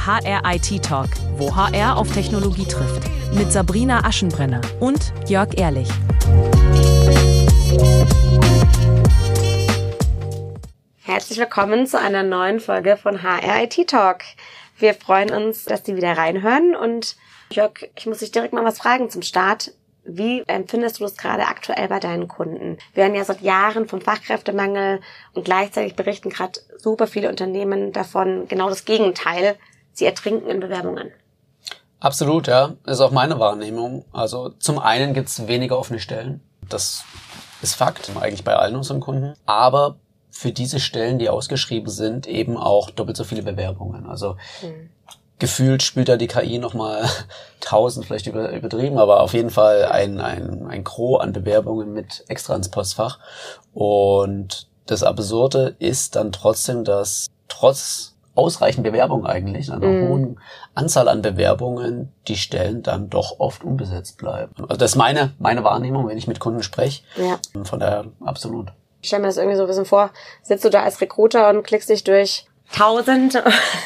der HR IT Talk, wo HR auf Technologie trifft. Mit Sabrina Aschenbrenner und Jörg Ehrlich. Herzlich willkommen zu einer neuen Folge von HR IT Talk. Wir freuen uns, dass Sie wieder reinhören. Und Jörg, ich muss dich direkt mal was fragen zum Start. Wie empfindest du das gerade aktuell bei deinen Kunden? Wir hören ja seit Jahren vom Fachkräftemangel und gleichzeitig berichten gerade super viele Unternehmen davon, genau das Gegenteil. Sie ertrinken in Bewerbungen. Absolut, ja. Ist auch meine Wahrnehmung. Also zum einen gibt es weniger offene Stellen. Das ist Fakt, eigentlich bei allen unseren Kunden. Aber für diese Stellen, die ausgeschrieben sind, eben auch doppelt so viele Bewerbungen. Also gefühlt spült da die KI nochmal 1000, vielleicht übertrieben, aber auf jeden Fall ein Gros an Bewerbungen mit extra ins Postfach. Und das Absurde ist dann trotzdem, dass trotz ausreichend Bewerbungen eigentlich, einer hohen Anzahl an Bewerbungen, die Stellen dann doch oft unbesetzt bleiben. Also das ist meine Wahrnehmung, wenn ich mit Kunden spreche. Ja. Von daher absolut. Ich stelle mir das irgendwie so ein bisschen vor, sitzt du da als Recruiter und klickst dich durch 1000,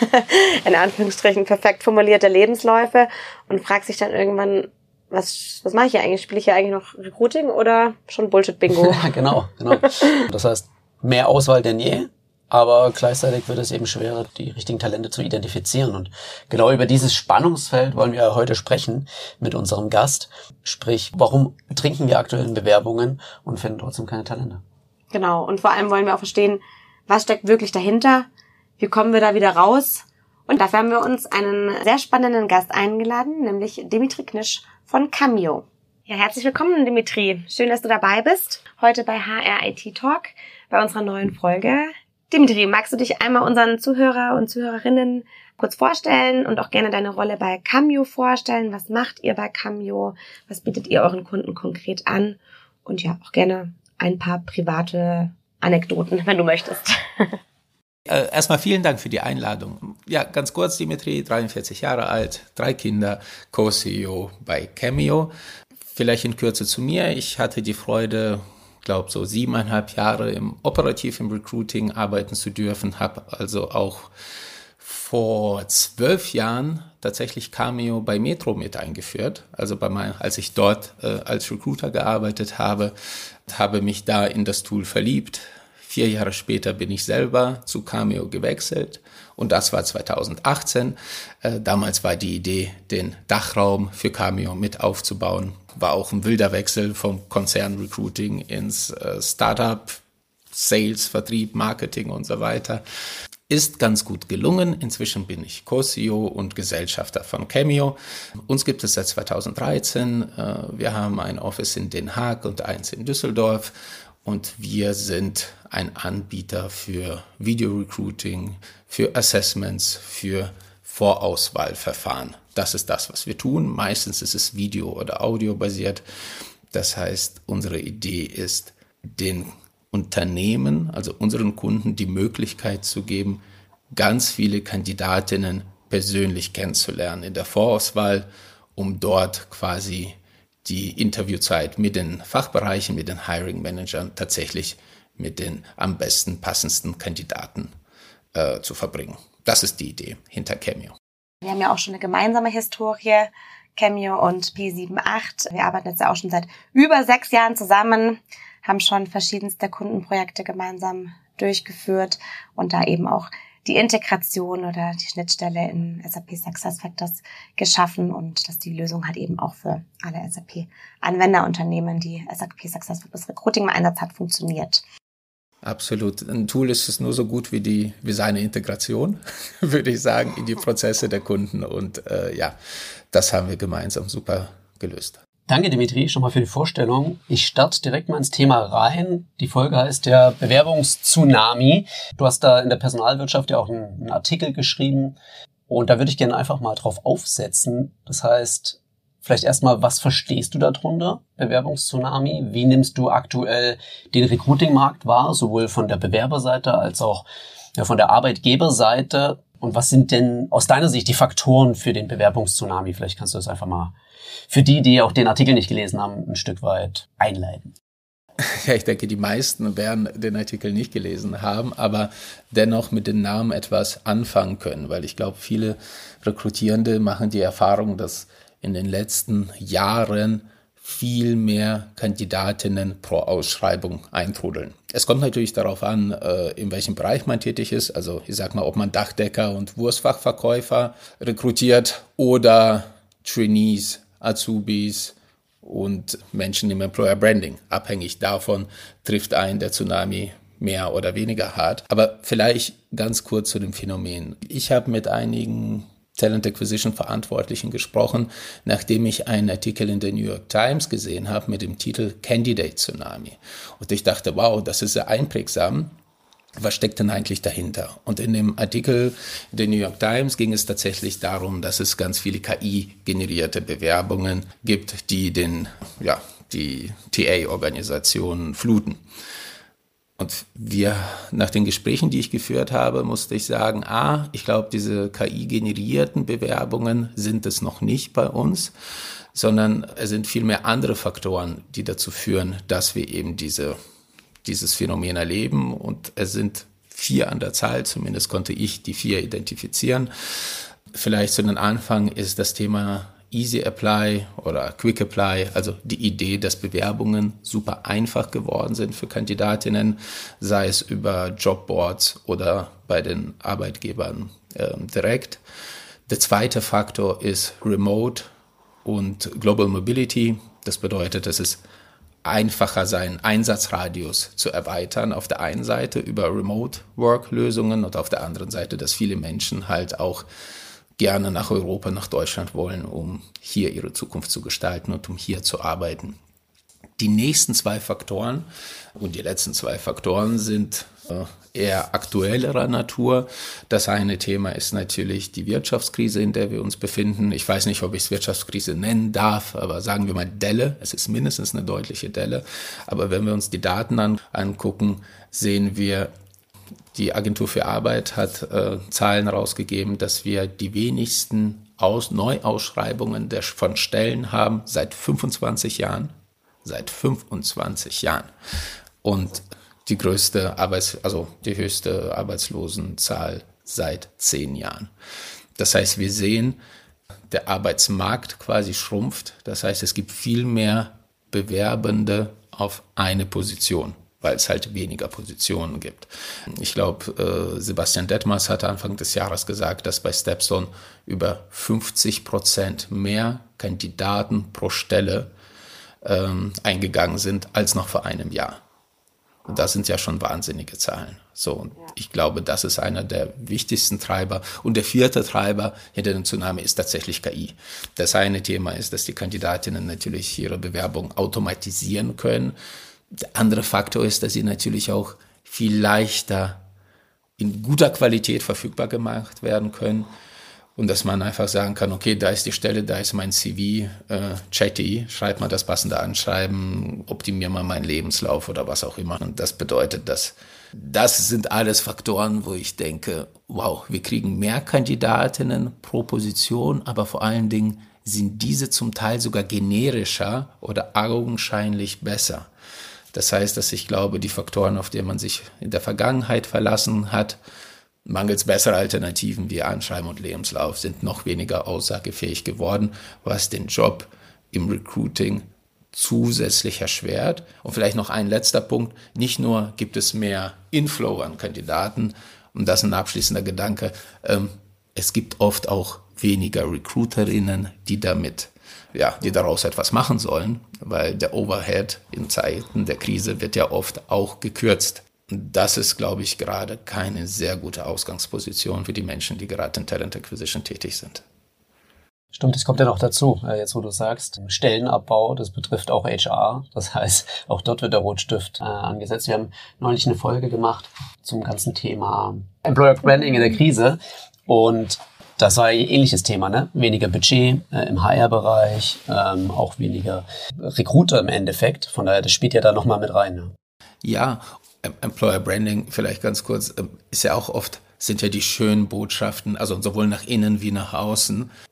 in Anführungsstrichen, perfekt formulierte Lebensläufe und fragst dich dann irgendwann, was mache ich hier eigentlich? Spiele ich hier eigentlich noch Recruiting oder schon Bullshit-Bingo? Genau. Das heißt, mehr Auswahl denn je, aber gleichzeitig wird es eben schwerer, die richtigen Talente zu identifizieren. Und genau über dieses Spannungsfeld wollen wir heute sprechen mit unserem Gast. Sprich, warum trinken wir aktuell in Bewerbungen und finden trotzdem keine Talente? Genau, und vor allem wollen wir auch verstehen, was steckt wirklich dahinter? Wie kommen wir da wieder raus? Und dafür haben wir uns einen sehr spannenden Gast eingeladen, nämlich Dimitri Knisch von Cameo. Ja, herzlich willkommen, Dimitri. Schön, dass du dabei bist. Heute bei HR IT Talk, bei unserer neuen Folge. Dimitri, magst du dich einmal unseren Zuhörer und Zuhörerinnen kurz vorstellen und auch gerne deine Rolle bei Cameo vorstellen? Was macht ihr bei Cameo? Was bietet ihr euren Kunden konkret an? Und ja, auch gerne ein paar private Anekdoten, wenn du möchtest. Erstmal vielen Dank für die Einladung. Ja, ganz kurz, Dimitri, 43 Jahre alt, 3 Kinder, Co-CEO bei Cameo. Vielleicht in Kürze zu mir. Ich hatte die Freude, glaube so 7,5 Jahre im Recruiting arbeiten zu dürfen, habe also auch vor 12 Jahren tatsächlich Cameo bei Metro mit eingeführt. Also als ich dort als Recruiter gearbeitet habe mich da in das Tool verliebt. 4 Jahre später bin ich selber zu Cameo gewechselt und das war 2018. Damals war die Idee, den Dachraum für Cameo mit aufzubauen. War auch ein wilder Wechsel vom Konzern-Recruiting ins Startup, Sales, Vertrieb, Marketing und so weiter. Ist ganz gut gelungen. Inzwischen bin ich Co-CEO und Gesellschafter von Cameo. Uns gibt es seit 2013. Wir haben ein Office in Den Haag und eins in Düsseldorf. Und wir sind ein Anbieter für Video-Recruiting, für Assessments, für Vorauswahlverfahren. Das ist das, was wir tun. Meistens ist es Video- oder Audio-basiert. Das heißt, unsere Idee ist, den Unternehmen, also unseren Kunden, die Möglichkeit zu geben, ganz viele Kandidatinnen persönlich kennenzulernen in der Vorauswahl, um dort quasi die Interviewzeit mit den Fachbereichen, mit den Hiring Managern tatsächlich mit den am besten passendsten Kandidaten zu verbringen. Das ist die Idee hinter Cameo. Wir haben ja auch schon eine gemeinsame Historie, Cameo und P78. Wir arbeiten jetzt ja auch schon seit über 6 Jahren zusammen, haben schon verschiedenste Kundenprojekte gemeinsam durchgeführt und da eben auch die Integration oder die Schnittstelle in SAP SuccessFactors geschaffen und dass die Lösung halt eben auch für alle SAP-Anwenderunternehmen, die SAP SuccessFactors Recruiting im Einsatz hat, funktioniert. Absolut. Ein Tool ist es nur so gut wie seine Integration, würde ich sagen, in die Prozesse der Kunden. Und das haben wir gemeinsam super gelöst. Danke, Dimitri, schon mal für die Vorstellung. Ich starte direkt mal ins Thema rein. Die Folge heißt der Bewerbungstsunami. Du hast da in der Personalwirtschaft ja auch einen Artikel geschrieben. Und da würde ich gerne einfach mal drauf aufsetzen. Das heißt, vielleicht erstmal, was verstehst du darunter, Bewerbungstsunami? Wie nimmst du aktuell den Recruiting-Markt wahr, sowohl von der Bewerberseite als auch von der Arbeitgeberseite? Und was sind denn aus deiner Sicht die Faktoren für den Bewerbungstsunami? Vielleicht kannst du das einfach mal für die auch den Artikel nicht gelesen haben, ein Stück weit einleiten. ja, ich denke, die meisten werden den Artikel nicht gelesen haben, aber dennoch mit den Namen etwas anfangen können, weil ich glaube, viele Rekrutierende machen die Erfahrung, dass in den letzten Jahren viel mehr Kandidatinnen pro Ausschreibung eintrudeln. Es kommt natürlich darauf an, in welchem Bereich man tätig ist. Also ich sag mal, ob man Dachdecker und Wurstfachverkäufer rekrutiert oder Trainees, Azubis und Menschen im Employer Branding. Abhängig davon trifft einen der Tsunami mehr oder weniger hart. Aber vielleicht ganz kurz zu dem Phänomen. Ich habe mit einigen Talent Acquisition Verantwortlichen gesprochen, nachdem ich einen Artikel in der New York Times gesehen habe mit dem Titel Candidate Tsunami. Und ich dachte, wow, das ist sehr einprägsam. Was steckt denn eigentlich dahinter? Und in dem Artikel in der New York Times ging es tatsächlich darum, dass es ganz viele KI-generierte Bewerbungen gibt, die die TA-Organisationen fluten. Und nach den Gesprächen, die ich geführt habe, musste ich sagen, ich glaube, diese KI-generierten Bewerbungen sind es noch nicht bei uns, sondern es sind vielmehr andere Faktoren, die dazu führen, dass wir eben dieses Phänomen erleben. Und es sind 4 an der Zahl, zumindest konnte ich die 4 identifizieren. Vielleicht zu den Anfang ist das Thema Easy Apply oder Quick Apply, also die Idee, dass Bewerbungen super einfach geworden sind für Kandidatinnen, sei es über Jobboards oder bei den Arbeitgebern direkt. Der zweite Faktor ist Remote und Global Mobility. Das bedeutet, dass es einfacher seinen Einsatzradius zu erweitern, auf der einen Seite über Remote-Work-Lösungen und auf der anderen Seite, dass viele Menschen halt auch gerne nach Europa, nach Deutschland wollen, um hier ihre Zukunft zu gestalten und um hier zu arbeiten. Die nächsten 2 Faktoren und die letzten 2 Faktoren sind eher aktuellerer Natur. Das eine Thema ist natürlich die Wirtschaftskrise, in der wir uns befinden. Ich weiß nicht, ob ich es Wirtschaftskrise nennen darf, aber sagen wir mal Delle. Es ist mindestens eine deutliche Delle. Aber wenn wir uns die Daten angucken, sehen wir, die Agentur für Arbeit hat Zahlen rausgegeben, dass wir die wenigsten Neuausschreibungen von Stellen haben seit 25 Jahren. Seit 25 Jahren. Und die höchste Arbeitslosenzahl seit 10 Jahren. Das heißt, wir sehen, der Arbeitsmarkt quasi schrumpft. Das heißt, es gibt viel mehr Bewerbende auf eine Position, weil es halt weniger Positionen gibt. Ich glaube, Sebastian Detmers hatte Anfang des Jahres gesagt, dass bei Stepstone über 50% mehr Kandidaten pro Stelle eingegangen sind als noch vor einem Jahr. Und das sind ja schon wahnsinnige Zahlen. So, und ich glaube, das ist einer der wichtigsten Treiber. Und der 4. Treiber hinter dem Tsunami ist tatsächlich KI. Das eine Thema ist, dass die Kandidatinnen natürlich ihre Bewerbung automatisieren können. Der andere Faktor ist, dass sie natürlich auch viel leichter in guter Qualität verfügbar gemacht werden können. Und dass man einfach sagen kann, okay, da ist die Stelle, da ist mein CV, chatty, schreib mal das passende Anschreiben, optimier mal meinen Lebenslauf oder was auch immer. Und das bedeutet, dass das sind alles Faktoren, wo ich denke, wow, wir kriegen mehr Kandidatinnen pro Position, aber vor allen Dingen sind diese zum Teil sogar generischer oder augenscheinlich besser. Das heißt, dass ich glaube, die Faktoren, auf die man sich in der Vergangenheit verlassen hat, mangels besserer Alternativen wie Anschreiben und Lebenslauf, sind noch weniger aussagefähig geworden, was den Job im Recruiting zusätzlich erschwert. Und vielleicht noch ein letzter Punkt, nicht nur gibt es mehr Inflow an Kandidaten, und das ist ein abschließender Gedanke, es gibt oft auch weniger Recruiterinnen, die daraus etwas machen sollen, weil der Overhead in Zeiten der Krise wird ja oft auch gekürzt. Das ist, glaube ich, gerade keine sehr gute Ausgangsposition für die Menschen, die gerade in Talent Acquisition tätig sind. Stimmt, das kommt ja noch dazu, jetzt wo du sagst, Stellenabbau, das betrifft auch HR. Das heißt, auch dort wird der Rotstift angesetzt. Wir haben neulich eine Folge gemacht zum ganzen Thema Employer Branding in der Krise. Und das war ein ähnliches Thema, ne? Weniger Budget im HR-Bereich, auch weniger Recruiter im Endeffekt. Von daher, das spielt ja da nochmal mit rein. Ne? Ja, Employer Branding, vielleicht ganz kurz, ist ja auch oft, sind ja die schönen Botschaften, also sowohl nach innen wie nach außen.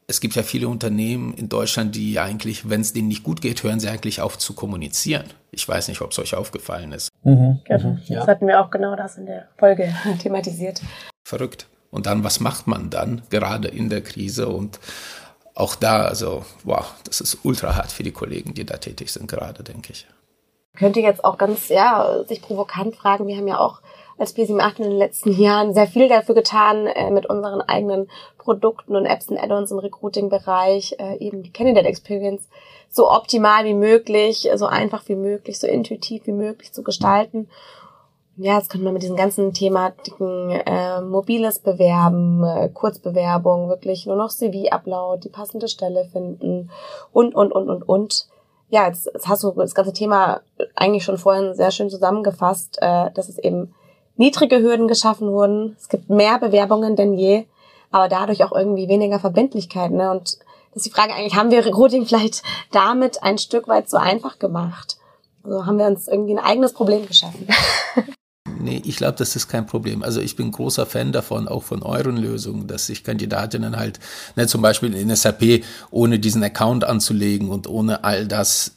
es gibt ja viele Unternehmen in Deutschland, die eigentlich, wenn es denen nicht gut geht, hören sie eigentlich auf zu kommunizieren. Ich weiß nicht, ob es euch aufgefallen ist. Genau. Das hatten wir auch genau das in der Folge thematisiert. Verrückt. Und dann, was macht man dann, gerade in der Krise? Und auch da, also, wow, das ist ultra hart für die Kollegen, die da tätig sind gerade, denke ich. Könnte jetzt auch ganz, sich provokant fragen, wir haben ja auch als B78 in den letzten Jahren sehr viel dafür getan, mit unseren eigenen Produkten und Apps und Add-ons im Recruiting-Bereich, eben die Candidate Experience so optimal wie möglich, so einfach wie möglich, so intuitiv wie möglich zu gestalten. Ja, jetzt könnte man mit diesen ganzen Thematiken mobiles Bewerben, Kurzbewerbung, wirklich nur noch CV-Upload, die passende Stelle finden und. Ja, jetzt hast du das ganze Thema eigentlich schon vorhin sehr schön zusammengefasst, dass es eben niedrige Hürden geschaffen wurden. Es gibt mehr Bewerbungen denn je, aber dadurch auch irgendwie weniger Verbindlichkeit. Ne? Und das ist die Frage eigentlich, haben wir Recruiting vielleicht damit ein Stück weit so einfach gemacht? Also haben wir uns irgendwie ein eigenes Problem geschaffen? Nee, ich glaube, das ist kein Problem. Also ich bin großer Fan davon, auch von euren Lösungen, dass sich Kandidatinnen halt, zum Beispiel in SAP, ohne diesen Account anzulegen und ohne all das,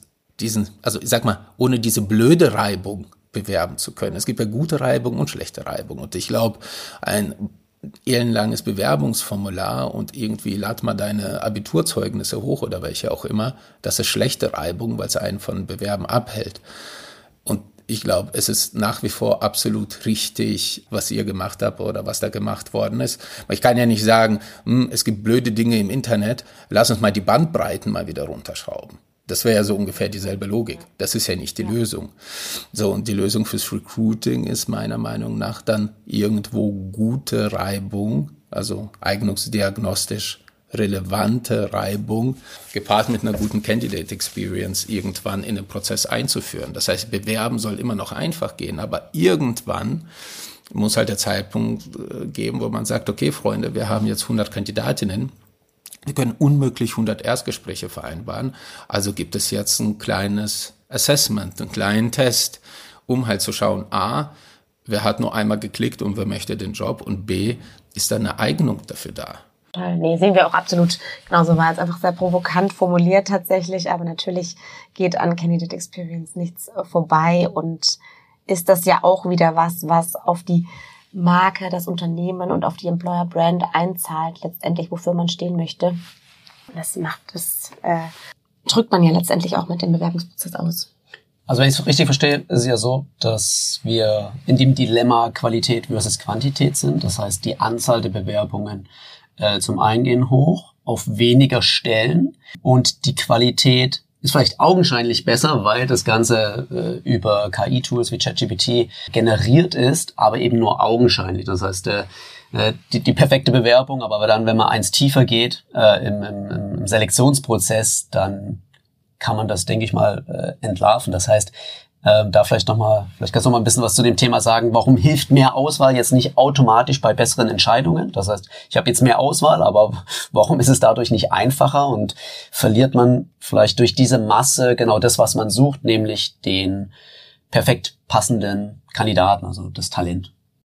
ohne diese blöde Reibung bewerben zu können. Es gibt ja gute Reibung und schlechte Reibung. Und ich glaube, ein ellenlanges Bewerbungsformular und irgendwie lad mal deine Abiturzeugnisse hoch oder welche auch immer, das ist schlechte Reibung, weil es einen von Bewerben abhält. Und ich glaube, es ist nach wie vor absolut richtig, was ihr gemacht habt oder was da gemacht worden ist. Ich kann ja nicht sagen, es gibt blöde Dinge im Internet, lass uns mal die Bandbreiten mal wieder runterschrauben. Das wäre ja so ungefähr dieselbe Logik. Das ist ja nicht die Lösung. So, und die Lösung fürs Recruiting ist meiner Meinung nach dann irgendwo gute Reibung, also eignungsdiagnostisch relevante Reibung, gepaart mit einer guten Candidate Experience irgendwann in den Prozess einzuführen. Das heißt, Bewerben soll immer noch einfach gehen, aber irgendwann muss halt der Zeitpunkt geben, wo man sagt, okay, Freunde, wir haben jetzt 100 Kandidatinnen, wir können unmöglich 100 Erstgespräche vereinbaren, also gibt es jetzt ein kleines Assessment, einen kleinen Test, um halt zu schauen, A, wer hat nur einmal geklickt und wer möchte den Job und B, ist da eine Eignung dafür da? Nee, sehen wir auch absolut genauso, war jetzt einfach sehr provokant formuliert tatsächlich, aber natürlich geht an Candidate Experience nichts vorbei und ist das ja auch wieder was auf die Marke, das Unternehmen und auf die Employer Brand einzahlt, letztendlich, wofür man stehen möchte. Das drückt man ja letztendlich auch mit dem Bewerbungsprozess aus. Also wenn ich es richtig verstehe, ist es ja so, dass wir in dem Dilemma Qualität versus Quantität sind. Das heißt, die Anzahl der Bewerbungen zum einen gehen hoch auf weniger Stellen und die Qualität ist vielleicht augenscheinlich besser, weil das Ganze über KI-Tools wie ChatGPT generiert ist, aber eben nur augenscheinlich. Das heißt, die perfekte Bewerbung, aber dann, wenn man eins tiefer geht im Selektionsprozess, dann kann man das, denke ich mal, entlarven. Das heißt, da vielleicht kannst du noch mal ein bisschen was zu dem Thema sagen. Warum hilft mehr Auswahl jetzt nicht automatisch bei besseren Entscheidungen? Das heißt, ich habe jetzt mehr Auswahl, aber warum ist es dadurch nicht einfacher und verliert man vielleicht durch diese Masse genau das, was man sucht, nämlich den perfekt passenden Kandidaten, also das Talent?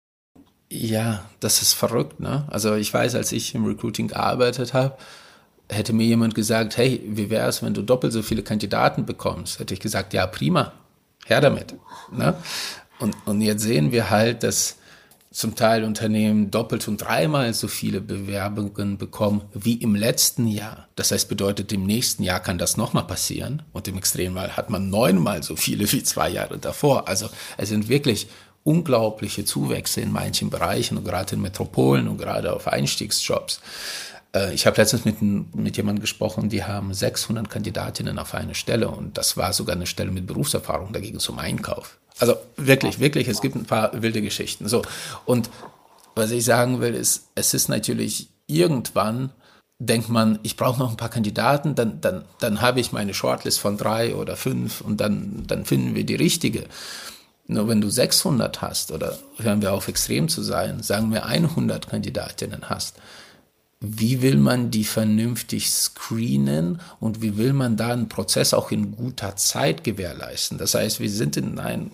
Ja, das ist verrückt, ne? Also ich weiß, als ich im Recruiting gearbeitet habe, hätte mir jemand gesagt, hey, wie wäre es, wenn du doppelt so viele Kandidaten bekommst? Hätte ich gesagt, ja, prima. Her damit. Ne? Und jetzt sehen wir halt, dass zum Teil Unternehmen doppelt und dreimal so viele Bewerbungen bekommen wie im letzten Jahr. Das heißt, bedeutet, im nächsten Jahr kann das nochmal passieren. Und im Extremfall hat man 9-mal so viele wie 2 Jahre davor. Also es sind wirklich unglaubliche Zuwächse in manchen Bereichen und gerade in Metropolen und gerade auf Einstiegsjobs. Ich habe letztens mit jemandem gesprochen, die haben 600 Kandidatinnen auf eine Stelle und das war sogar eine Stelle mit Berufserfahrung, dagegen zum Einkauf. Also wirklich, es gibt ein paar wilde Geschichten. So. Und was ich sagen will, ist, es ist natürlich irgendwann, denkt man, ich brauche noch ein paar Kandidaten, dann habe ich meine Shortlist von 3 oder 5 und dann finden wir die richtige. Nur wenn du 600 hast oder hören wir auf, extrem zu sein, sagen wir 100 Kandidatinnen hast, wie will man die vernünftig screenen und wie will man da einen Prozess auch in guter Zeit gewährleisten? Das heißt, wir sind in ein,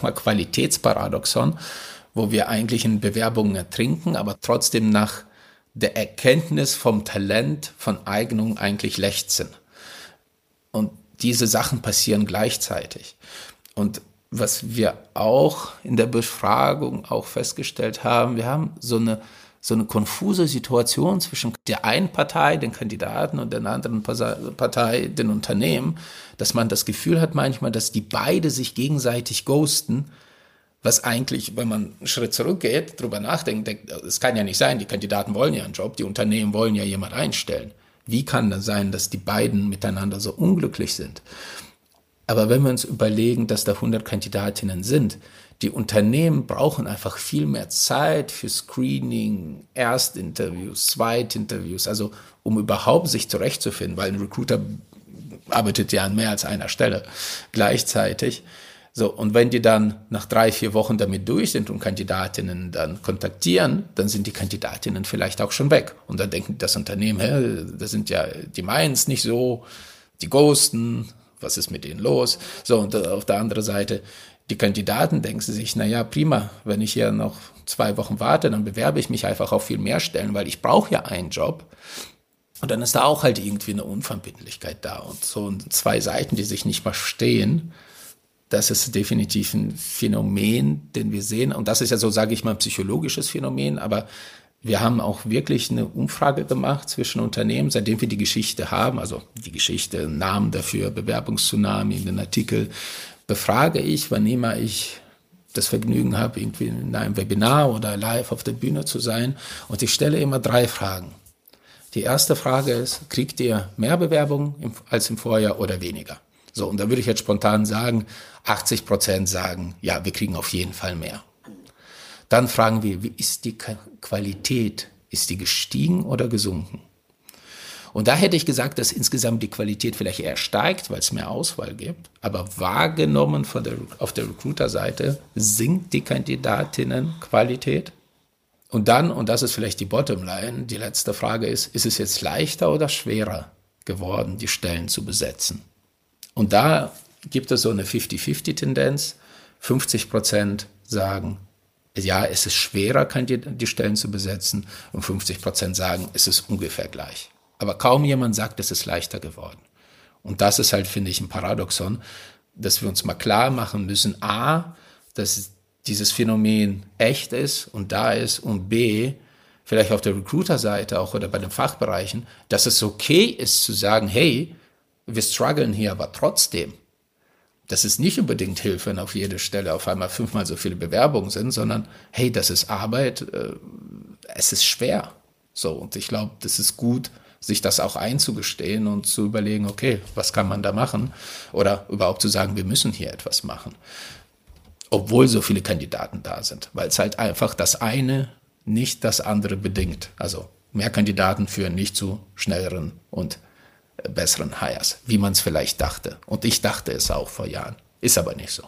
Qualitätsparadoxon, wo wir eigentlich in Bewerbungen ertrinken, aber trotzdem nach der Erkenntnis vom Talent, von Eignung eigentlich lechzen. Und diese Sachen passieren gleichzeitig. Und was wir auch in der Befragung auch festgestellt haben, wir haben so eine konfuse Situation zwischen der einen Partei, den Kandidaten, und der anderen Partei, den Unternehmen, dass man das Gefühl hat manchmal, dass die beide sich gegenseitig ghosten, was eigentlich, wenn man einen Schritt zurückgeht, drüber nachdenkt, es kann ja nicht sein, die Kandidaten wollen ja einen Job, die Unternehmen wollen ja jemand einstellen. Wie kann das sein, dass die beiden miteinander so unglücklich sind? Aber wenn wir uns überlegen, dass da 100 Kandidatinnen sind, die Unternehmen brauchen einfach viel mehr Zeit für Screening, Erstinterviews, Zweitinterviews, also um überhaupt sich zurechtzufinden, weil ein Recruiter arbeitet ja an mehr als einer Stelle gleichzeitig. So, und wenn die dann nach 3-4 Wochen damit durch sind und Kandidatinnen dann kontaktieren, dann sind die Kandidatinnen vielleicht auch schon weg. Und dann denkt das Unternehmen, das sind ja, die meinen es nicht so, die ghosten, was ist mit denen los? So, und auf der anderen Seite, die Kandidaten denken sich, naja, prima, wenn ich hier noch 2 Wochen warte, dann bewerbe ich mich einfach auf viel mehr Stellen, weil ich brauche ja einen Job. Und dann ist da auch halt irgendwie eine Unverbindlichkeit da. Und so 2 Seiten, die sich nicht mal verstehen, das ist definitiv ein Phänomen, den wir sehen. Und das ist ja so, sage ich mal, ein psychologisches Phänomen. Aber wir haben auch wirklich eine Umfrage gemacht zwischen Unternehmen, seitdem wir die Geschichte haben. Also die Geschichte, Namen dafür, Bewerbungstsunami, den Artikel, befrage ich, wann immer ich das Vergnügen habe, irgendwie in einem Webinar oder live auf der Bühne zu sein. Und ich stelle immer 3 Fragen. Die erste Frage ist, kriegt ihr mehr Bewerbungen als im Vorjahr oder weniger? So, und da würde ich jetzt spontan sagen, 80% sagen, ja, wir kriegen auf jeden Fall mehr. Dann fragen wir, wie ist die Qualität? Ist die gestiegen oder gesunken? Und da hätte ich gesagt, dass insgesamt die Qualität vielleicht eher steigt, weil es mehr Auswahl gibt. Aber wahrgenommen auf der Recruiter-Seite sinkt die Kandidatinnenqualität. Und dann, und das ist vielleicht die Bottomline, die letzte Frage ist es jetzt leichter oder schwerer geworden, die Stellen zu besetzen? Und da gibt es so eine 50-50-Tendenz. 50% sagen, ja, es ist schwerer, die Stellen zu besetzen. Und 50% sagen, es ist ungefähr gleich. Aber kaum jemand sagt, es ist leichter geworden. Und das ist halt, finde ich, ein Paradoxon, dass wir uns mal klar machen müssen, A, dass dieses Phänomen echt ist und da ist, und B, vielleicht auf der Recruiter-Seite auch oder bei den Fachbereichen, dass es okay ist zu sagen, hey, wir strugglen hier, aber trotzdem. Das ist nicht unbedingt Hilfe, wenn auf jede Stelle auf einmal 5-mal so viele Bewerbungen sind, sondern hey, das ist Arbeit, es ist schwer. So, und ich glaube, das ist gut, sich das auch einzugestehen und zu überlegen, okay, was kann man da machen? Oder überhaupt zu sagen, wir müssen hier etwas machen. Obwohl so viele Kandidaten da sind, weil es halt einfach das eine nicht das andere bedingt. Also mehr Kandidaten führen nicht zu schnelleren und besseren Hires, wie man es vielleicht dachte. Und ich dachte es auch vor Jahren. Ist aber nicht so.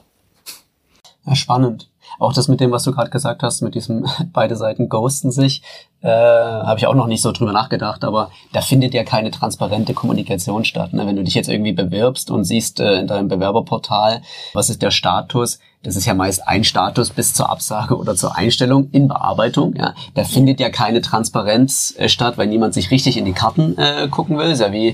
Ja, spannend. Auch das mit dem, was du gerade gesagt hast, mit diesem beide Seiten ghosten sich, habe ich auch noch nicht so drüber nachgedacht, aber da findet ja keine transparente Kommunikation statt. Ne? Wenn du dich jetzt irgendwie bewirbst und siehst in deinem Bewerberportal, was ist der Status, das ist ja meist ein Status bis zur Absage oder zur Einstellung in Bearbeitung. Ja? Da findet ja keine Transparenz statt, weil niemand sich richtig in die Karten gucken will. Ist ja wie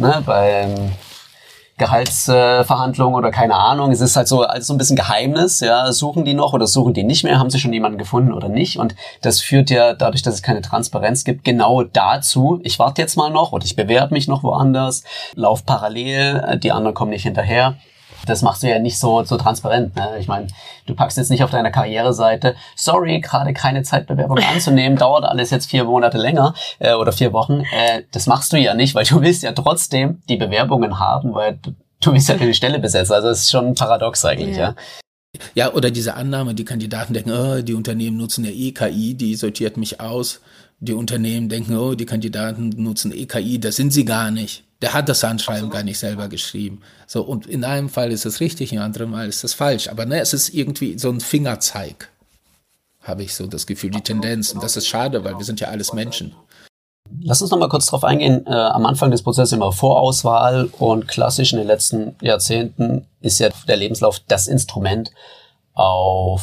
beim Gehaltsverhandlungen oder keine Ahnung. Es ist halt so alles so ein bisschen Geheimnis. Ja, suchen die noch oder suchen die nicht mehr? Haben sie schon jemanden gefunden oder nicht? Und das führt ja dadurch, dass es keine Transparenz gibt, genau dazu. Ich warte jetzt mal noch oder ich bewerbe mich noch woanders, lauf parallel, die anderen kommen nicht hinterher. Das machst du ja nicht so transparent. Ne? Ich meine, du packst jetzt nicht auf deiner Karriereseite, sorry, gerade keine Zeitbewerbung anzunehmen, dauert alles jetzt 4 Monate länger oder 4 Wochen. Das machst du ja nicht, weil du willst ja trotzdem die Bewerbungen haben, weil du willst ja die Stelle besetzen. Also das ist schon paradox eigentlich, ja. Ja, oder diese Annahme, die Kandidaten denken, die Unternehmen nutzen ja KI, die sortiert mich aus. Die Unternehmen denken, die Kandidaten nutzen KI, das sind sie gar nicht. Der hat das Anschreiben gar nicht selber geschrieben. So, und in einem Fall ist es richtig, in anderem Mal ist es falsch. Aber es ist irgendwie so ein Fingerzeig, habe ich so das Gefühl, die Tendenz. Und das ist schade, weil wir sind ja alles Menschen. Lass uns noch mal kurz drauf eingehen. Am Anfang des Prozesses immer Vorauswahl und klassisch in den letzten Jahrzehnten ist ja der Lebenslauf das Instrument, auf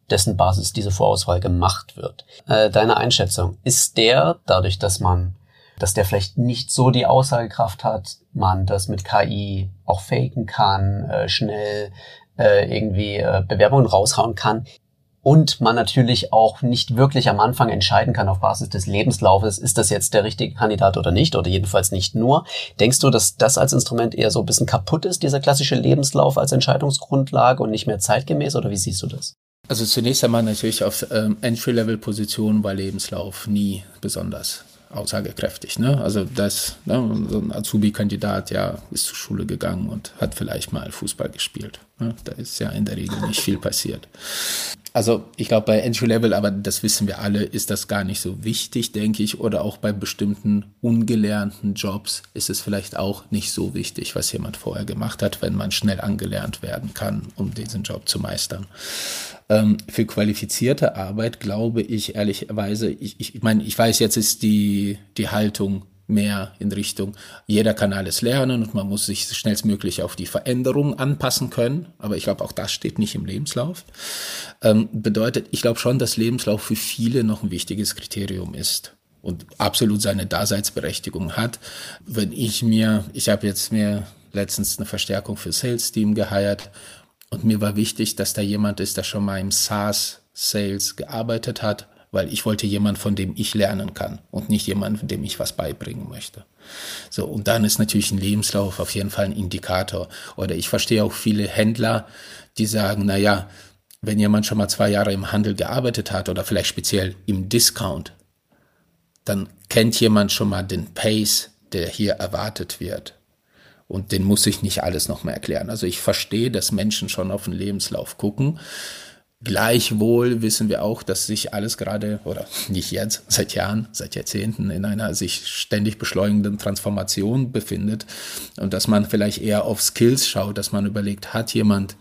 dessen Basis diese Vorauswahl gemacht wird. Deine Einschätzung, ist dadurch, dass der vielleicht nicht so die Aussagekraft hat, man das mit KI auch faken kann, schnell irgendwie Bewerbungen raushauen kann und man natürlich auch nicht wirklich am Anfang entscheiden kann auf Basis des Lebenslaufes, ist das jetzt der richtige Kandidat oder nicht, oder jedenfalls nicht nur. Denkst du, dass das als Instrument eher so ein bisschen kaputt ist, dieser klassische Lebenslauf als Entscheidungsgrundlage und nicht mehr zeitgemäß, oder wie siehst du das? Also zunächst einmal natürlich auf Entry-Level-Positionen war Lebenslauf nie besonders aussagekräftig. Ne? Also so ein Azubi-Kandidat ist zur Schule gegangen und hat vielleicht mal Fußball gespielt. Ne? Da ist ja in der Regel nicht viel passiert. Also ich glaube bei Entry-Level, aber das wissen wir alle, ist das gar nicht so wichtig, denke ich. Oder auch bei bestimmten ungelernten Jobs ist es vielleicht auch nicht so wichtig, was jemand vorher gemacht hat, wenn man schnell angelernt werden kann, um diesen Job zu meistern. Für qualifizierte Arbeit glaube ich ehrlicherweise, ich meine, ich weiß, jetzt ist die Haltung mehr in Richtung, jeder kann alles lernen und man muss sich schnellstmöglich auf die Veränderungen anpassen können. Aber ich glaube, auch das steht nicht im Lebenslauf. Bedeutet, ich glaube schon, dass Lebenslauf für viele noch ein wichtiges Kriterium ist und absolut seine Daseinsberechtigung hat. Wenn ich habe jetzt mir letztens eine Verstärkung für Sales-Team geheiert und mir war wichtig, dass da jemand ist, der schon mal im SaaS-Sales gearbeitet hat, weil ich wollte jemanden, von dem ich lernen kann und nicht jemanden, von dem ich was beibringen möchte. So, und dann ist natürlich ein Lebenslauf auf jeden Fall ein Indikator. Oder ich verstehe auch viele Händler, die sagen, wenn jemand schon mal 2 Jahre im Handel gearbeitet hat oder vielleicht speziell im Discount, dann kennt jemand schon mal den Pace, der hier erwartet wird. Und den muss ich nicht alles nochmal erklären. Also ich verstehe, dass Menschen schon auf den Lebenslauf gucken. Gleichwohl wissen wir auch, dass sich alles gerade, oder nicht jetzt, seit Jahren, seit Jahrzehnten in einer sich ständig beschleunigenden Transformation befindet und dass man vielleicht eher auf Skills schaut, dass man überlegt, hat jemand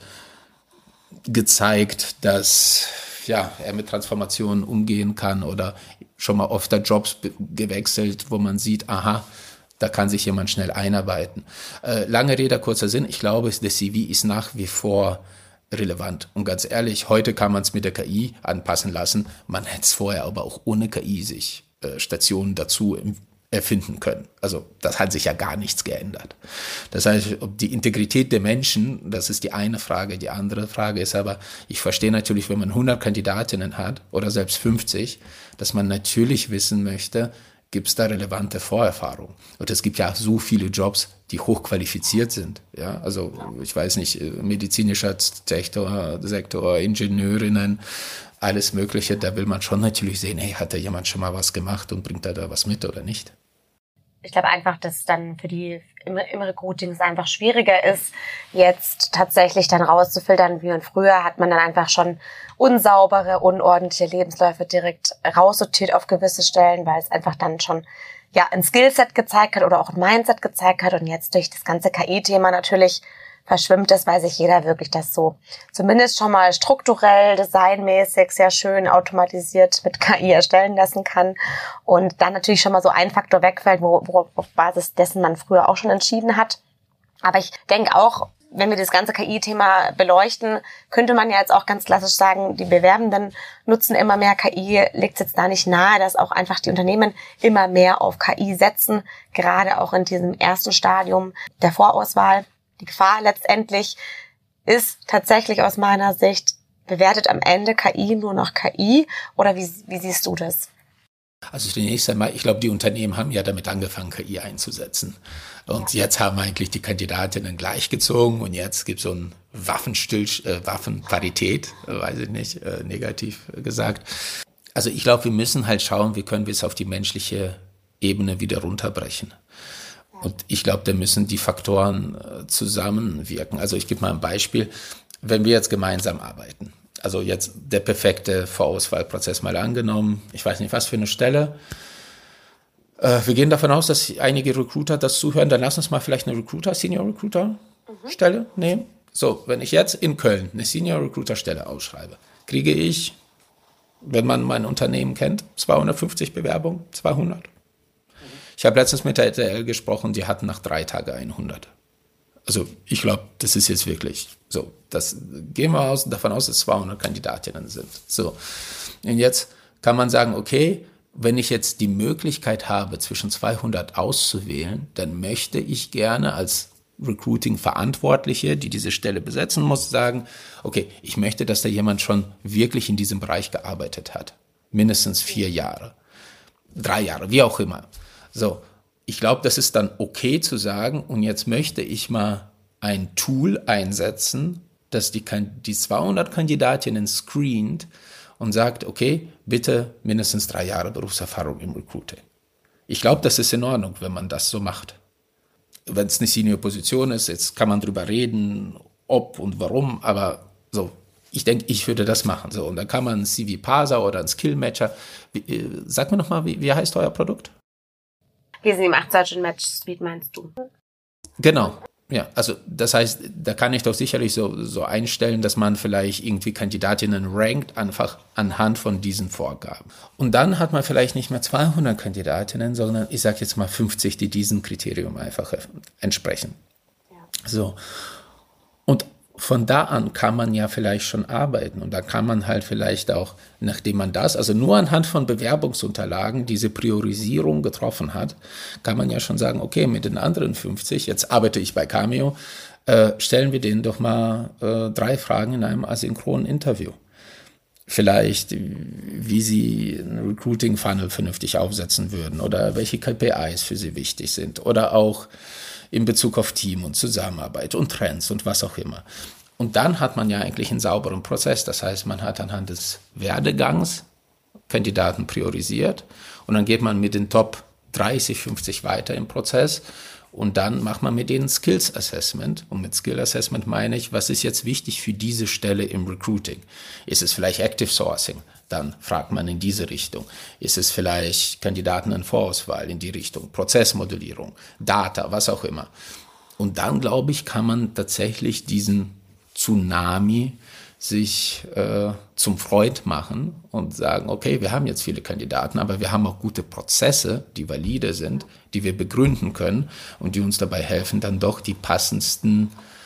gezeigt, dass er mit Transformationen umgehen kann oder schon mal öfter Jobs gewechselt, wo man sieht, da kann sich jemand schnell einarbeiten. Lange Rede, kurzer Sinn, ich glaube, der CV ist nach wie vor relevant. Und ganz ehrlich, heute kann man es mit der KI anpassen lassen. Man hätte es vorher aber auch ohne KI sich Stationen dazu erfinden können. Also das hat sich ja gar nichts geändert. Das heißt, ob die Integrität der Menschen, das ist die eine Frage. Die andere Frage ist aber, ich verstehe natürlich, wenn man 100 Kandidatinnen hat oder selbst 50, dass man natürlich wissen möchte, gibt es da relevante Vorerfahrung? Und es gibt ja so viele Jobs, die hochqualifiziert sind. Ja, also ich weiß nicht, medizinischer Sektor, Ingenieurinnen, alles Mögliche. Da will man schon natürlich sehen, hat da jemand schon mal was gemacht und bringt da was mit oder nicht? Ich glaube einfach, dass dann für die im Recruiting es einfach schwieriger ist, jetzt tatsächlich dann rauszufiltern, wie und früher hat man dann einfach schon unsaubere, unordentliche Lebensläufe direkt raussortiert auf gewisse Stellen, weil es einfach dann schon ein Skillset gezeigt hat oder auch ein Mindset gezeigt hat und jetzt durch das ganze KI-Thema natürlich verschwimmt es, weil sich jeder wirklich das so zumindest schon mal strukturell, designmäßig sehr schön automatisiert mit KI erstellen lassen kann und dann natürlich schon mal so ein Faktor wegfällt, wo auf Basis dessen man früher auch schon entschieden hat. Aber ich denke auch, wenn wir das ganze KI-Thema beleuchten, könnte man ja jetzt auch ganz klassisch sagen, die Bewerbenden nutzen immer mehr KI. Liegt es jetzt da nicht nahe, dass auch einfach die Unternehmen immer mehr auf KI setzen, gerade auch in diesem ersten Stadium der Vorauswahl? Die Gefahr letztendlich ist tatsächlich aus meiner Sicht, bewertet am Ende KI nur noch KI? Oder wie siehst du das? Also zunächst einmal, ich glaube, die Unternehmen haben ja damit angefangen, KI einzusetzen. Und jetzt haben eigentlich die Kandidatinnen gleichgezogen und jetzt gibt es so ein Waffenparität, weiß ich nicht, negativ gesagt. Also ich glaube, wir müssen halt schauen, wie können wir es auf die menschliche Ebene wieder runterbrechen. Und ich glaube, da müssen die Faktoren zusammenwirken. Also ich gebe mal ein Beispiel. Wenn wir jetzt gemeinsam arbeiten, also jetzt der perfekte Vorauswahlprozess mal angenommen, ich weiß nicht, was für eine Stelle. Wir gehen davon aus, dass einige Recruiter das zuhören. Dann lass uns mal vielleicht eine Senior Recruiter Stelle nehmen. So, wenn ich jetzt in Köln eine Senior Recruiter Stelle ausschreibe, kriege ich, wenn man mein Unternehmen kennt, 250 Bewerbungen, 200. Ich habe letztens mit der RTL gesprochen, die hatten nach 3 Tagen 100. Also ich glaube, das ist jetzt wirklich so. Das gehen wir davon aus, dass 200 Kandidatinnen sind. So. Und jetzt kann man sagen, okay, wenn ich jetzt die Möglichkeit habe, zwischen 200 auszuwählen, dann möchte ich gerne als Recruiting-Verantwortliche, die diese Stelle besetzen muss, sagen, okay, ich möchte, dass da jemand schon wirklich in diesem Bereich gearbeitet hat. Mindestens 4 Jahre, 3 Jahre, wie auch immer. So, ich glaube, das ist dann okay zu sagen, und jetzt möchte ich mal ein Tool einsetzen, das die 200 Kandidatinnen screent und sagt, okay, bitte mindestens 3 Jahre Berufserfahrung im Recruiting. Ich glaube, das ist in Ordnung, wenn man das so macht. Wenn es eine Senior-Position ist, jetzt kann man drüber reden, ob und warum, aber so, ich denke, ich würde das machen. So, und dann kann man einen CV-Parser oder einen Skill-Matcher. Sag mir nochmal, wie heißt euer Produkt? Wir sind im 8-Search-Match Suite, meinst du? Genau. Ja, also das heißt, da kann ich doch sicherlich so einstellen, dass man vielleicht irgendwie Kandidatinnen rankt, einfach anhand von diesen Vorgaben. Und dann hat man vielleicht nicht mehr 200 Kandidatinnen, sondern ich sage jetzt mal 50, die diesem Kriterium einfach entsprechen. Ja. So. Und von da an kann man ja vielleicht schon arbeiten, und da kann man halt vielleicht auch, nachdem man das, also nur anhand von Bewerbungsunterlagen diese Priorisierung getroffen hat, kann man ja schon sagen, okay, mit den anderen 50, jetzt arbeite ich bei Cameo, stellen wir denen doch mal 3 Fragen in einem asynchronen Interview. Vielleicht, wie sie einen Recruiting-Funnel vernünftig aufsetzen würden oder welche KPIs für sie wichtig sind oder auch in Bezug auf Team und Zusammenarbeit und Trends und was auch immer. Und dann hat man ja eigentlich einen sauberen Prozess. Das heißt, man hat anhand des Werdegangs Kandidaten priorisiert und dann geht man mit den Top 30, 50 weiter im Prozess und dann macht man mit denen Skills Assessment. Und mit Skill Assessment meine ich, was ist jetzt wichtig für diese Stelle im Recruiting? Ist es vielleicht Active Sourcing? Dann fragt man in diese Richtung. Ist es vielleicht Kandidaten in Vorauswahl in die Richtung? Prozessmodellierung, Data, was auch immer. Und dann, glaube ich, kann man tatsächlich diesen Tsunami sich zum Freund machen und sagen, okay, wir haben jetzt viele Kandidaten, aber wir haben auch gute Prozesse, die valide sind, die wir begründen können und die uns dabei helfen, dann doch die passendsten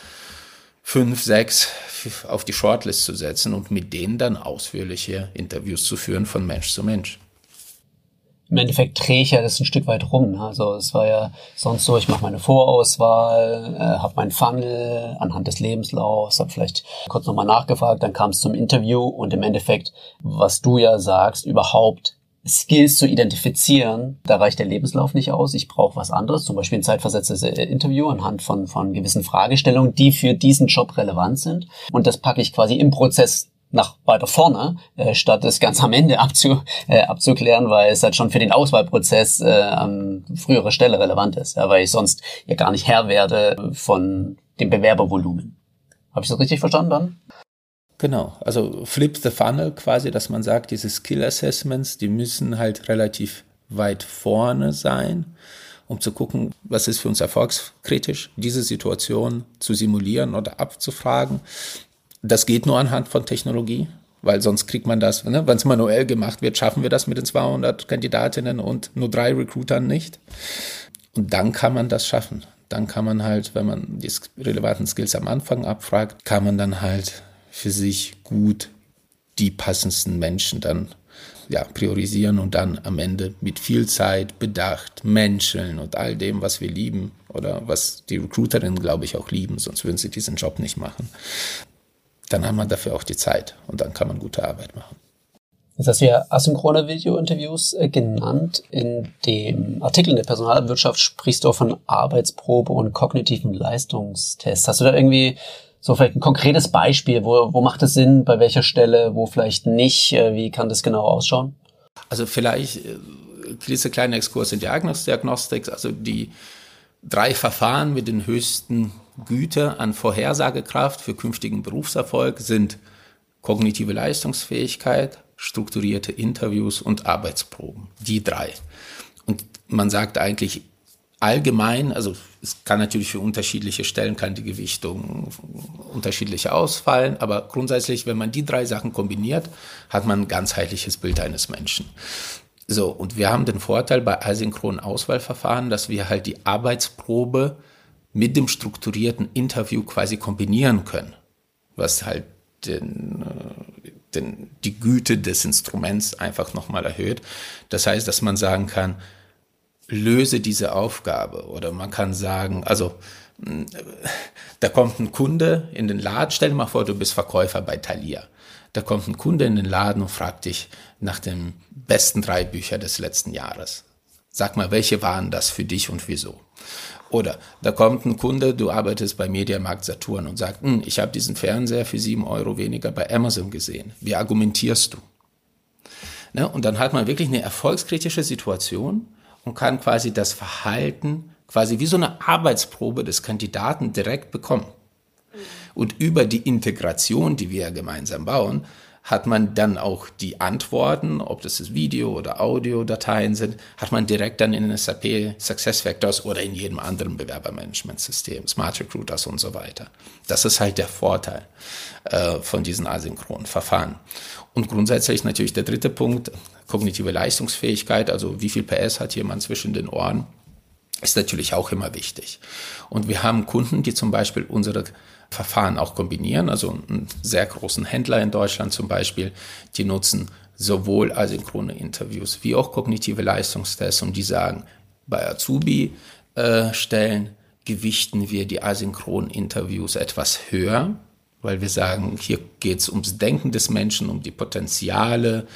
5, 6 auf die Shortlist zu setzen und mit denen dann ausführliche Interviews zu führen von Mensch zu Mensch. Im Endeffekt drehe ich ja das ein Stück weit rum. Ne? Also es war ja sonst so, ich mache meine Vorauswahl, habe meinen Funnel anhand des Lebenslaufs, habe vielleicht kurz nochmal nachgefragt, dann kam es zum Interview und im Endeffekt, was du ja sagst, überhaupt Skills zu identifizieren, da reicht der Lebenslauf nicht aus. Ich brauche was anderes, zum Beispiel ein zeitversetztes Interview anhand von gewissen Fragestellungen, die für diesen Job relevant sind. Und das packe ich quasi im Prozess nach weiter vorne, statt es ganz am Ende abzuklären, weil es halt schon für den Auswahlprozess an früherer Stelle relevant ist, ja, weil ich sonst ja gar nicht Herr werde von dem Bewerbervolumen. Habe ich das richtig verstanden dann? Genau, also flip the funnel quasi, dass man sagt, diese Skill Assessments, die müssen halt relativ weit vorne sein, um zu gucken, was ist für uns erfolgskritisch, diese Situation zu simulieren oder abzufragen. Das geht nur anhand von Technologie, weil sonst kriegt man das, ne? Wenn es manuell gemacht wird, schaffen wir das mit den 200 Kandidatinnen und nur 3 Recruitern nicht. Und dann kann man das schaffen. Dann kann man halt, wenn man die relevanten Skills am Anfang abfragt, kann man dann halt für sich gut die passendsten Menschen dann priorisieren und dann am Ende mit viel Zeit, Bedacht, Menscheln und all dem, was wir lieben oder was die Recruiterinnen, glaube ich, auch lieben, sonst würden sie diesen Job nicht machen. Dann hat man dafür auch die Zeit und dann kann man gute Arbeit machen. Jetzt hast du ja asynchrone Video-Interviews genannt. In dem Artikel in der Personalwirtschaft sprichst du auch von Arbeitsprobe und kognitiven Leistungstests. Hast du da irgendwie so vielleicht ein konkretes Beispiel, wo macht es Sinn, bei welcher Stelle, wo vielleicht nicht? Wie kann das genau ausschauen? Also vielleicht kleiner Exkurs in Diagnostik, also die 3 Verfahren mit den höchsten Güte an Vorhersagekraft für künftigen Berufserfolg sind kognitive Leistungsfähigkeit, strukturierte Interviews und Arbeitsproben. Die 3. Und man sagt eigentlich allgemein, also es kann natürlich für unterschiedliche Stellen, kann die Gewichtung unterschiedlich ausfallen, aber grundsätzlich, wenn man die 3 Sachen kombiniert, hat man ein ganzheitliches Bild eines Menschen. So, und wir haben den Vorteil bei asynchronen Auswahlverfahren, dass wir halt die Arbeitsprobe mit dem strukturierten Interview quasi kombinieren können, was halt die Güte des Instruments einfach nochmal erhöht. Das heißt, dass man sagen kann, löse diese Aufgabe, oder man kann sagen, also da kommt ein Kunde in den Laden, stell dir mal vor, du bist Verkäufer bei Thalia. Da kommt ein Kunde in den Laden und fragt dich nach den besten 3 Büchern des letzten Jahres. Sag mal, welche waren das für dich und wieso? Oder da kommt ein Kunde, du arbeitest bei Mediamarkt Saturn und sagt, ich habe diesen Fernseher für 7 Euro weniger bei Amazon gesehen. Wie argumentierst du? Ne? Und dann hat man wirklich eine erfolgskritische Situation und kann quasi das Verhalten quasi wie so eine Arbeitsprobe des Kandidaten direkt bekommen. Und über die Integration, die wir ja gemeinsam bauen, hat man dann auch die Antworten, ob das Video- oder Audiodateien sind, hat man direkt dann in SAP SuccessFactors oder in jedem anderen Bewerbermanagementsystem, Smart Recruiters und so weiter. Das ist halt der Vorteil von diesen asynchronen Verfahren. Und grundsätzlich natürlich der dritte Punkt, kognitive Leistungsfähigkeit, also wie viel PS hat jemand zwischen den Ohren, ist natürlich auch immer wichtig. Und wir haben Kunden, die zum Beispiel unsere Verfahren auch kombinieren, also einen sehr großen Händler in Deutschland zum Beispiel, die nutzen sowohl asynchrone Interviews wie auch kognitive Leistungstests, und die sagen, bei Azubi-Stellen gewichten wir die asynchronen Interviews etwas höher, weil wir sagen, hier geht es ums Denken des Menschen, um die Potenziale,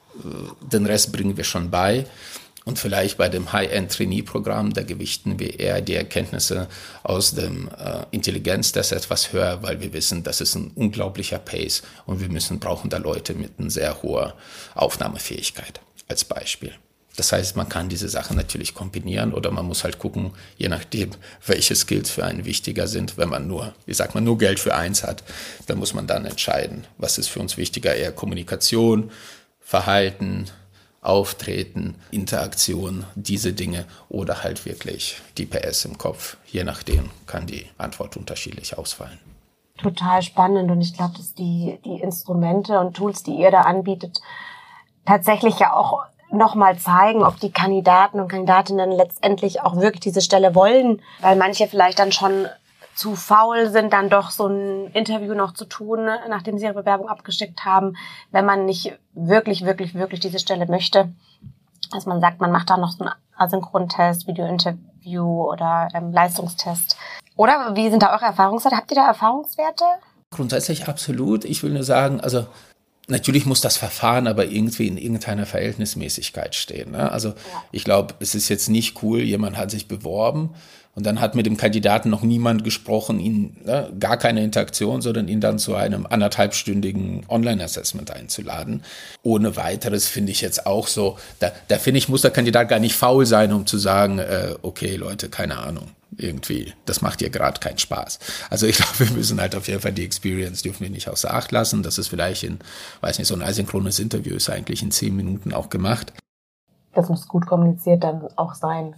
den Rest bringen wir schon bei. Und vielleicht bei dem High-End-Trainee-Programm, da gewichten wir eher die Erkenntnisse aus dem Intelligenztest etwas höher, weil wir wissen, das ist ein unglaublicher Pace und wir brauchen da Leute mit einer sehr hohen Aufnahmefähigkeit als Beispiel. Das heißt, man kann diese Sachen natürlich kombinieren, oder man muss halt gucken, je nachdem, welche Skills für einen wichtiger sind. Wenn man nur Geld für eins hat, dann muss man dann entscheiden, was ist für uns wichtiger, eher Kommunikation, Verhalten, Auftreten, Interaktion, diese Dinge, oder halt wirklich die PS im Kopf. Je nachdem kann die Antwort unterschiedlich ausfallen. Total spannend, und ich glaube, dass die Instrumente und Tools, die ihr da anbietet, tatsächlich ja auch nochmal zeigen, ob die Kandidaten und Kandidatinnen letztendlich auch wirklich diese Stelle wollen, weil manche vielleicht dann schon zu faul sind, dann doch so ein Interview noch zu tun, nachdem sie ihre Bewerbung abgeschickt haben, wenn man nicht wirklich diese Stelle möchte. Dass man sagt, man macht da noch so einen Asynchron-Test, Video-Interview oder Leistungstest. Oder wie sind da eure Erfahrungswerte? Habt ihr da Erfahrungswerte? Grundsätzlich absolut. Ich will nur sagen, also natürlich muss das Verfahren aber irgendwie in irgendeiner Verhältnismäßigkeit stehen. Ne? Also ich glaube, es ist jetzt nicht cool, jemand hat sich beworben und dann hat mit dem Kandidaten noch niemand gesprochen, gar keine Interaktion, sondern ihn dann zu einem 1,5-stündigen Online-Assessment einzuladen. Ohne weiteres finde ich jetzt auch so, da finde ich, muss der Kandidat gar nicht faul sein, um zu sagen, okay Leute, keine Ahnung, irgendwie, das macht ihr gerade keinen Spaß. Also ich glaube, wir müssen halt auf jeden Fall die Experience, dürfen wir nicht außer Acht lassen. Das ist vielleicht so ein asynchrones Interview ist eigentlich in 10 Minuten auch gemacht. Das muss gut kommuniziert dann auch sein,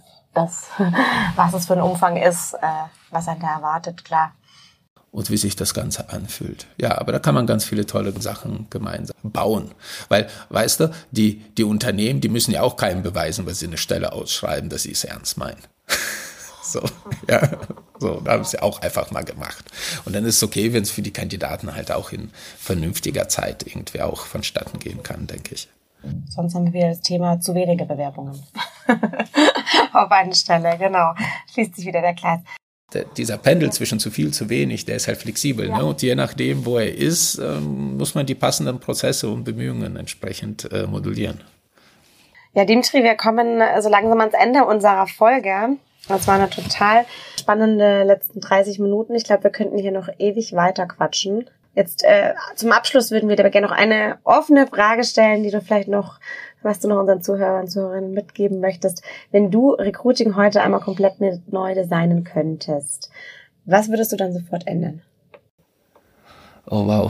was es für ein Umfang ist, was einen da erwartet, klar. Und wie sich das Ganze anfühlt. Ja, aber da kann man ganz viele tolle Sachen gemeinsam bauen. Weil, weißt du, die Unternehmen, die müssen ja auch keinem beweisen, weil sie eine Stelle ausschreiben, dass sie es ernst meinen. Da haben sie auch einfach mal gemacht. Und dann ist es okay, wenn es für die Kandidaten halt auch in vernünftiger Zeit irgendwie auch vonstatten gehen kann, denke ich. Sonst haben wir wieder das Thema zu wenige Bewerbungen auf eine Stelle, genau. Schließt sich wieder der Kreis. Dieser Pendel zwischen zu viel, zu wenig, der ist halt flexibel. Ja. Ne? Und je nachdem, wo er ist, muss man die passenden Prozesse und Bemühungen entsprechend modulieren. Ja, Dimitri, wir kommen so langsam ans Ende unserer Folge. Das war eine total spannende letzten 30 Minuten. Ich glaube, wir könnten hier noch ewig weiter quatschen. Jetzt zum Abschluss würden wir dir gerne noch eine offene Frage stellen, die du vielleicht noch, was du noch unseren Zuhörern und Zuhörerinnen mitgeben möchtest. Wenn du Recruiting heute einmal komplett neu designen könntest, was würdest du dann sofort ändern? Oh wow,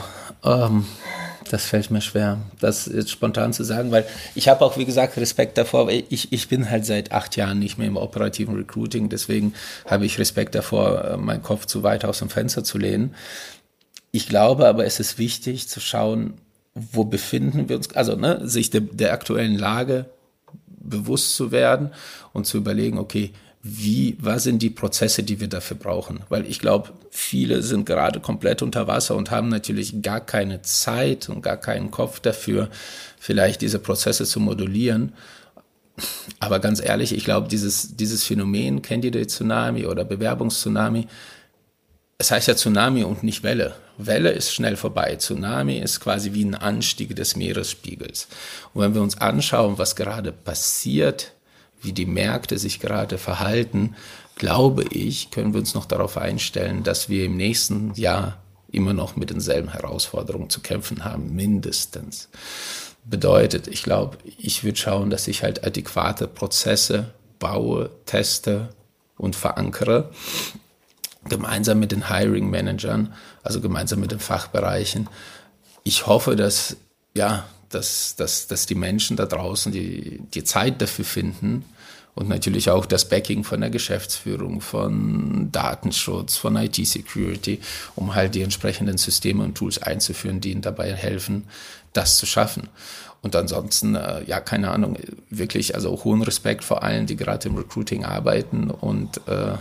das fällt mir schwer, das jetzt spontan zu sagen, weil ich habe auch, wie gesagt, Respekt davor, weil ich bin halt seit 8 Jahren nicht mehr im operativen Recruiting, deswegen habe ich Respekt davor, meinen Kopf zu weit aus dem Fenster zu lehnen. Ich glaube aber, es ist wichtig zu schauen, wo befinden wir uns, also sich der aktuellen Lage bewusst zu werden und zu überlegen, okay, was sind die Prozesse, die wir dafür brauchen? Weil ich glaube, viele sind gerade komplett unter Wasser und haben natürlich gar keine Zeit und gar keinen Kopf dafür, vielleicht diese Prozesse zu modulieren. Aber ganz ehrlich, ich glaube, dieses Phänomen, Candidate Tsunami oder Bewerbungstsunami, es heißt ja Tsunami und nicht Welle. Welle ist schnell vorbei. Tsunami ist quasi wie ein Anstieg des Meeresspiegels. Und wenn wir uns anschauen, was gerade passiert, wie die Märkte sich gerade verhalten, glaube ich, können wir uns noch darauf einstellen, dass wir im nächsten Jahr immer noch mit denselben Herausforderungen zu kämpfen haben, mindestens. Bedeutet, ich glaube, ich würde schauen, dass ich halt adäquate Prozesse baue, teste und verankere, gemeinsam mit den Hiring-Managern, also gemeinsam mit den Fachbereichen. Ich hoffe, dass die Menschen da draußen die Zeit dafür finden und natürlich auch das Backing von der Geschäftsführung, von Datenschutz, von IT-Security, um halt die entsprechenden Systeme und Tools einzuführen, die ihnen dabei helfen, das zu schaffen. Und ansonsten, keine Ahnung, wirklich, also hohen Respekt vor allen, die gerade im Recruiting arbeiten und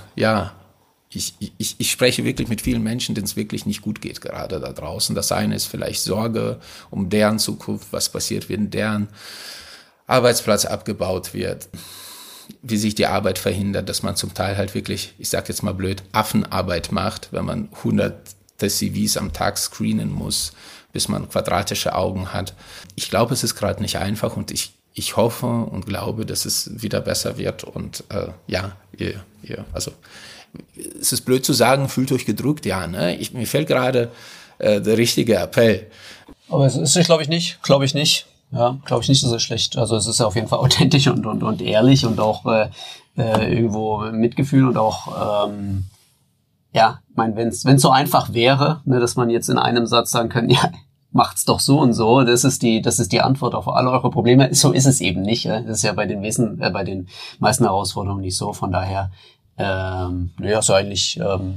ich spreche wirklich mit vielen Menschen, denen es wirklich nicht gut geht gerade da draußen. Das eine ist vielleicht Sorge um deren Zukunft, was passiert, wenn deren Arbeitsplatz abgebaut wird, wie sich die Arbeit verhindert, dass man zum Teil halt wirklich, ich sag jetzt mal blöd, Affenarbeit macht, wenn man hunderte CVs am Tag screenen muss, bis man quadratische Augen hat. Ich glaube, es ist gerade nicht einfach und ich hoffe und glaube, dass es wieder besser wird und es ist blöd zu sagen, fühlt euch gedrückt, ja, ne? Mir fällt gerade der richtige Appell. Aber es ist, glaube ich nicht. Ja, glaube ich nicht, dass es schlecht. Also es ist ja auf jeden Fall authentisch und ehrlich und auch irgendwo Mitgefühl und auch, ich meine, wenn es so einfach wäre, ne, dass man jetzt in einem Satz sagen könnte, ja, macht's doch so und so, das ist die Antwort auf alle eure Probleme. So ist es eben nicht. Das ist ja bei den meisten Herausforderungen nicht so. Von daher, ist eigentlich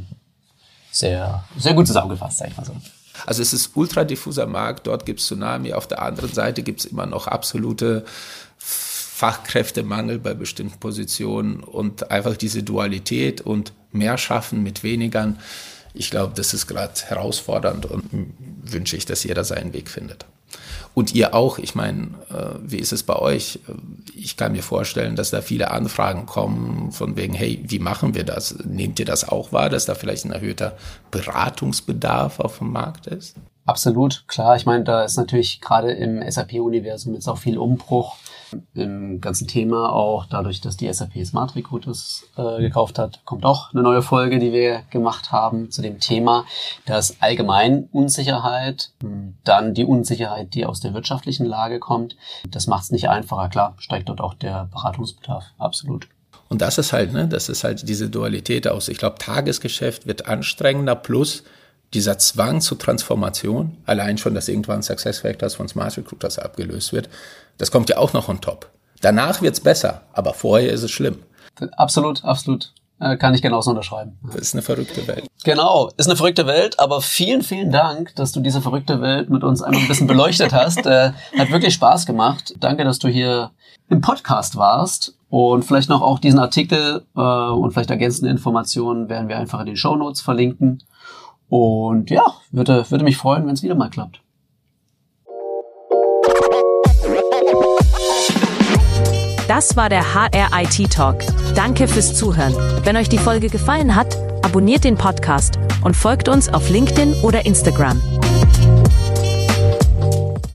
sehr, sehr gut zusammengefasst, sag ich mal so. Also es ist ultra diffuser Markt, dort gibt es Tsunami, auf der anderen Seite gibt es immer noch absolute Fachkräftemangel bei bestimmten Positionen und einfach diese Dualität und mehr schaffen mit wenigern. Ich glaube, das ist gerade herausfordernd und wünsche ich, dass jeder seinen Weg findet. Und ihr auch, ich meine, wie ist es bei euch? Ich kann mir vorstellen, dass da viele Anfragen kommen von wegen, hey, wie machen wir das? Nehmt ihr das auch wahr, dass da vielleicht ein erhöhter Beratungsbedarf auf dem Markt ist? Absolut, klar. Ich meine, da ist natürlich gerade im SAP-Universum jetzt auch viel Umbruch im ganzen Thema. Auch dadurch, dass die SAP Smart Recruiters gekauft hat, kommt auch eine neue Folge, die wir gemacht haben zu dem Thema. Das allgemein Unsicherheit, dann die Unsicherheit, die aus der wirtschaftlichen Lage kommt. Das macht es nicht einfacher. Klar, steigt dort auch der Beratungsbedarf. Absolut. Und das ist halt diese Dualität aus. Ich glaube, Tagesgeschäft wird anstrengender plus dieser Zwang zur Transformation, allein schon, dass irgendwann SuccessFactors von Smart Recruiters abgelöst wird, das kommt ja auch noch on top. Danach wird's besser, aber vorher ist es schlimm. Absolut. Kann ich genauso unterschreiben. Das ist eine verrückte Welt. Genau, ist eine verrückte Welt, aber vielen, vielen Dank, dass du diese verrückte Welt mit uns einmal ein bisschen beleuchtet hast. Hat wirklich Spaß gemacht. Danke, dass du hier im Podcast warst. Und vielleicht noch auch diesen Artikel und vielleicht ergänzende Informationen werden wir einfach in den Shownotes verlinken. Und ja, würde mich freuen, wenn es wieder mal klappt. Das war der HR IT Talk. Danke fürs Zuhören. Wenn euch die Folge gefallen hat, abonniert den Podcast und folgt uns auf LinkedIn oder Instagram.